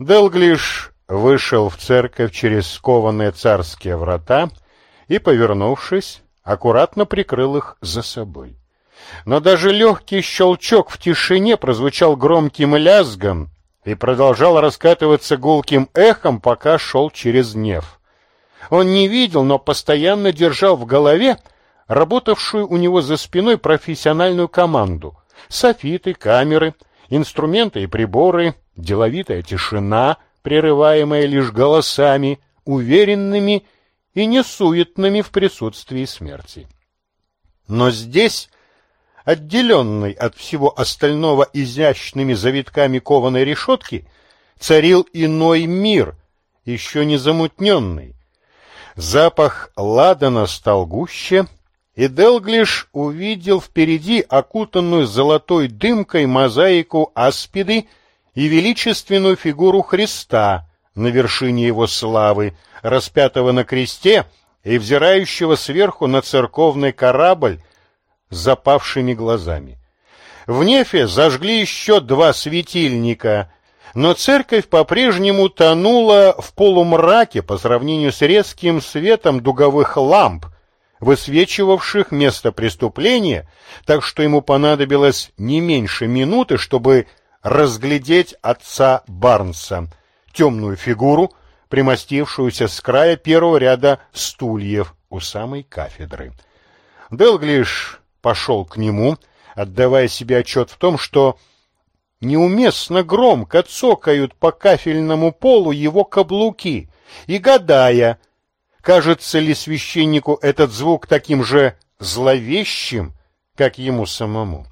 Делглиш вышел в церковь через скованные царские врата и, повернувшись, аккуратно прикрыл их за собой. Но даже легкий щелчок в тишине прозвучал громким лязгом и продолжал раскатываться гулким эхом, пока шел через Нев. Он не видел, но постоянно держал в голове работавшую у него за спиной профессиональную команду: софиты, камеры, инструменты и приборы, деловитая тишина, прерываемая лишь голосами, уверенными и несуетными в присутствии смерти. Но здесь, отделенный от всего остального изящными завитками кованой решетки, царил иной мир, еще не замутненный. Запах ладана стал гуще, и Делглиш увидел впереди окутанную золотой дымкой мозаику аспиды и величественную фигуру Христа на вершине его славы, распятого на кресте и взирающего сверху на церковный корабль с запавшими глазами. В Нефе зажгли еще 2 светильника, но церковь по-прежнему тонула в полумраке по сравнению с резким светом дуговых ламп, высвечивавших место преступления, так что ему понадобилось не меньше минуты, чтобы разглядеть отца Барнса, темную фигуру, примостившуюся с края первого ряда стульев у самой кафедры. Делглиш пошел к нему, отдавая себе отчет в том, что неуместно громко цокают по кафельному полу его каблуки, и гадая, кажется ли священнику этот звук таким же зловещим, как ему самому.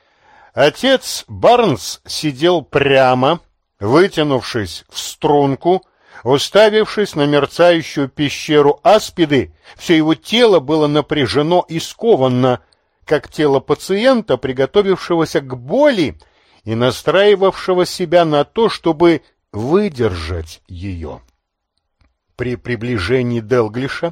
Отец Барнс сидел прямо, вытянувшись в струнку, уставившись на мерцающую пещеру аспиды. Все его тело было напряжено и сковано, как тело пациента, приготовившегося к боли и настраивавшего себя на то, чтобы выдержать ее. При приближении Делглиша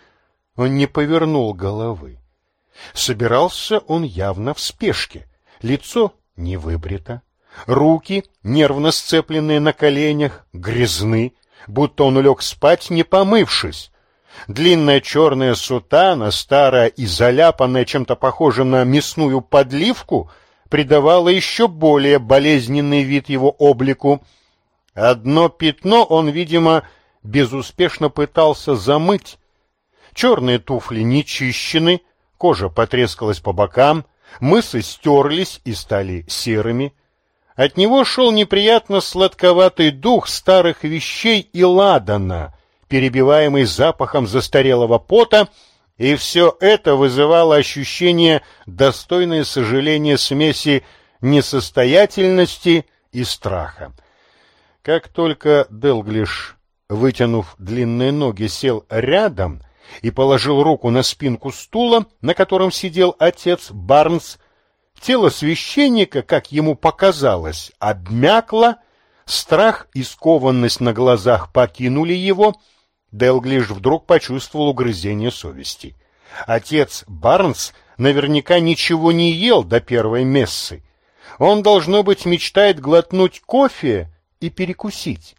он не повернул головы. Собирался он явно в спешке. Лицо не выбрито, руки, нервно сцепленные на коленях, грязны, будто он улег спать, не помывшись. Длинная черная сутана, старая и заляпанная чем-то похожим на мясную подливку, придавала еще более болезненный вид его облику. Одно пятно он, видимо, безуспешно пытался замыть. Черные туфли не чищены, кожа потрескалась по бокам, мысы стерлись и стали серыми. От него шел неприятно сладковатый дух старых вещей и ладана, перебиваемый запахом застарелого пота, и все это вызывало ощущение достойное сожаления смеси несостоятельности и страха. Как только Делглиш, вытянув длинные ноги, сел рядом и положил руку на спинку стула, на котором сидел отец Барнс, тело священника, как ему показалось, обмякло, страх и скованность на глазах покинули его. Делглиш вдруг почувствовал угрызение совести. Отец Барнс наверняка ничего не ел до первой мессы. Он, должно быть, мечтает глотнуть кофе и перекусить.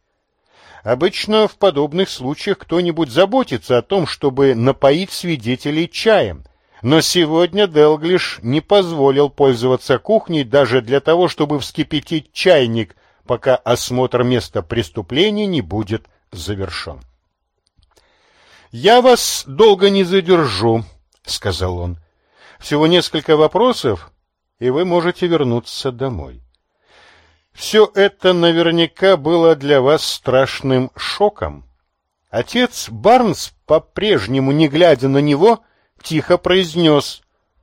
Обычно в подобных случаях кто-нибудь заботится о том, чтобы напоить свидетелей чаем. Но сегодня Делглиш не позволил пользоваться кухней даже для того, чтобы вскипятить чайник, пока осмотр места преступления не будет завершен. «Я вас долго не задержу», — сказал он. «Всего несколько вопросов, и вы можете вернуться домой. Все это наверняка было для вас страшным шоком». Отец Барнс, по-прежнему не глядя на него, тихо произнес: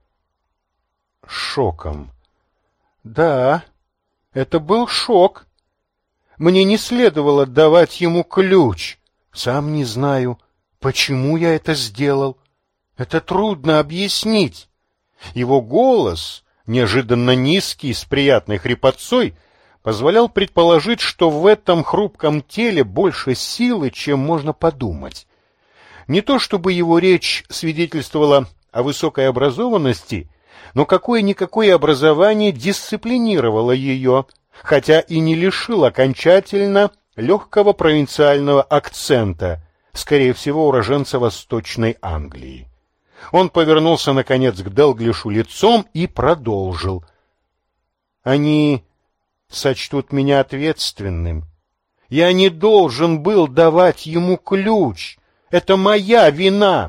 «Шоком. Да, это был шок. Мне не следовало давать ему ключ. Сам не знаю, почему я это сделал. Это трудно объяснить». Его голос, неожиданно низкий, с приятной хрипотцой, позволял предположить, что в этом хрупком теле больше силы, чем можно подумать. Не то чтобы его речь свидетельствовала о высокой образованности, но какое-никакое образование дисциплинировало ее, хотя и не лишило окончательно легкого провинциального акцента, скорее всего, уроженца Восточной Англии. Он повернулся, наконец, к Делглишу лицом и продолжил. «Они сочтут меня ответственным. Я не должен был давать ему ключ. Это моя вина».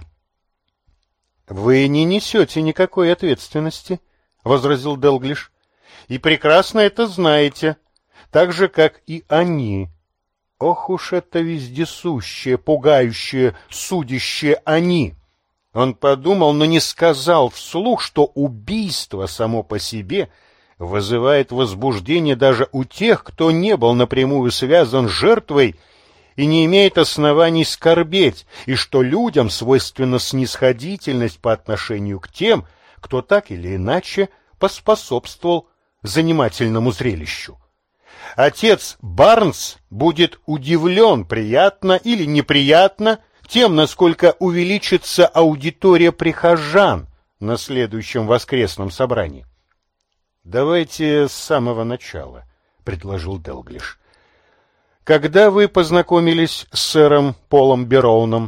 «Вы не несете никакой ответственности», — возразил Делглиш, — «и прекрасно это знаете, так же, как и они. Ох уж это вездесущее, пугающее, судящее они». Он подумал, но не сказал вслух, что убийство само по себе вызывает возбуждение даже у тех, кто не был напрямую связан с жертвой и не имеет оснований скорбеть, и что людям свойственна снисходительность по отношению к тем, кто так или иначе поспособствовал занимательному зрелищу. Отец Барнс будет удивлен, приятно или неприятно, тем, насколько увеличится аудитория прихожан на следующем воскресном собрании. «Давайте с самого начала», — предложил Делглиш. «Когда вы познакомились с сэром Полом Бероуном?»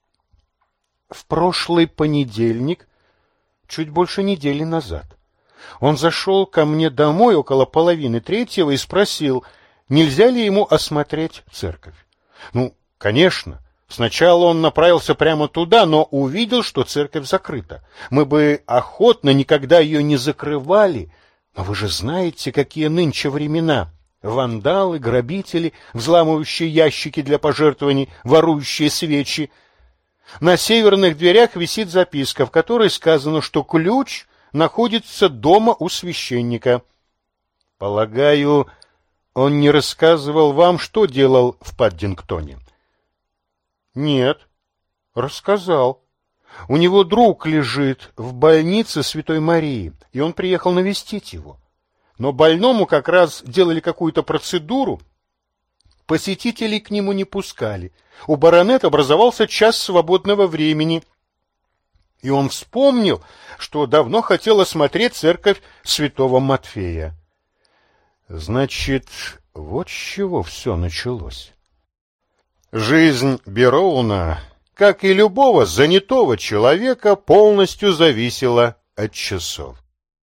«В прошлый понедельник, чуть больше недели назад. Он зашел ко мне домой около 2:30 и спросил, нельзя ли ему осмотреть церковь. Ну, конечно. Сначала он направился прямо туда, но увидел, что церковь закрыта. Мы бы охотно никогда ее не закрывали, но вы же знаете, какие нынче времена. Вандалы, грабители, взламывающие ящики для пожертвований, ворующие свечи. На северных дверях висит записка, в которой сказано, что ключ находится дома у священника. Полагаю, он не рассказывал вам, что делал в Паддингтоне? Нет, рассказал. У него друг лежит в больнице Святой Марии, и он приехал навестить его. Но больному как раз делали какую-то процедуру, посетителей к нему не пускали. У баронета образовался час свободного времени, и он вспомнил, что давно хотел осмотреть церковь Святого Матфея. Значит, вот с чего все началось. Жизнь Бероуна, как и любого занятого человека, полностью зависела от часов.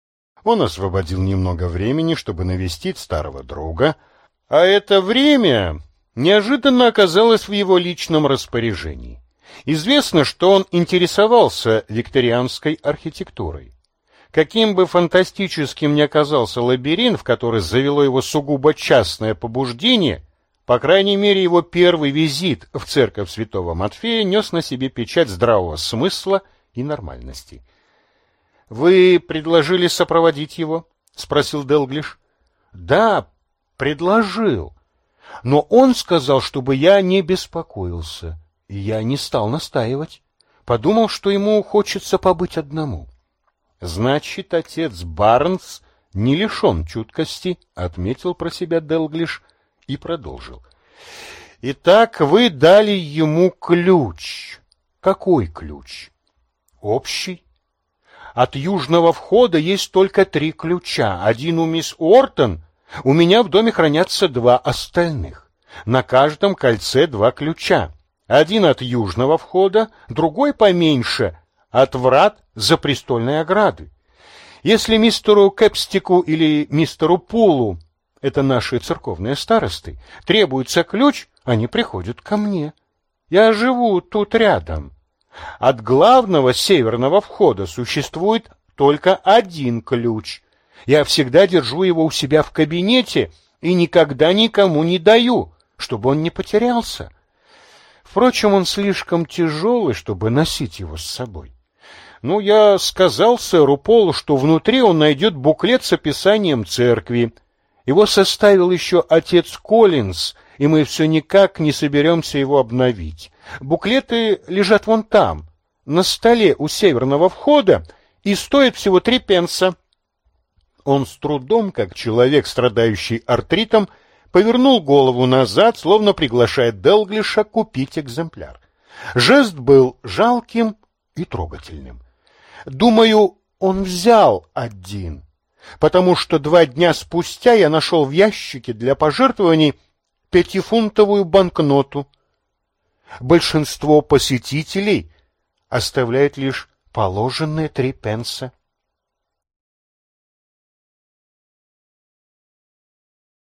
Он освободил немного времени, чтобы навестить старого друга, а это время неожиданно оказалось в его личном распоряжении. Известно, что он интересовался викторианской архитектурой. Каким бы фантастическим ни оказался лабиринт, в который завело его сугубо частное побуждение, по крайней мере, его первый визит в церковь Святого Матфея нес на себе печать здравого смысла и нормальности. — Вы предложили сопроводить его? — спросил Делглиш. — Да, предложил. Но он сказал, чтобы я не беспокоился, и я не стал настаивать. Подумал, что ему хочется побыть одному. — Значит, отец Барнс не лишен чуткости, — отметил про себя Делглиш и продолжил. — Итак, вы дали ему ключ. Какой ключ? — Общий. От южного входа есть только 3 ключа. Один у мисс Уортон, у меня в доме хранятся 2 остальных. На каждом кольце 2 ключа. Один от южного входа, другой поменьше, от врат за престольной ограды. Если мистеру Кэпстику или мистеру Пулу, это наши церковные старосты, требуется ключ, они приходят ко мне. Я живу тут рядом. От главного северного входа существует только 1 ключ. Я всегда держу его у себя в кабинете и никогда никому не даю, чтобы он не потерялся. Впрочем, он слишком тяжелый, чтобы носить его с собой. Ну, я сказал сэру Полу, что внутри он найдет буклет с описанием церкви. Его составил еще отец Коллинз, и мы все никак не соберемся его обновить. Буклеты лежат вон там, на столе у северного входа, и стоят всего 3 пенса. Он с трудом, как человек, страдающий артритом, повернул голову назад, словно приглашая Делглиша купить экземпляр. Жест был жалким и трогательным. Думаю, он взял 1, потому что 2 дня спустя я нашел в ящике для пожертвований 5-фунтовую банкноту. Большинство посетителей оставляют лишь положенные 3 пенса.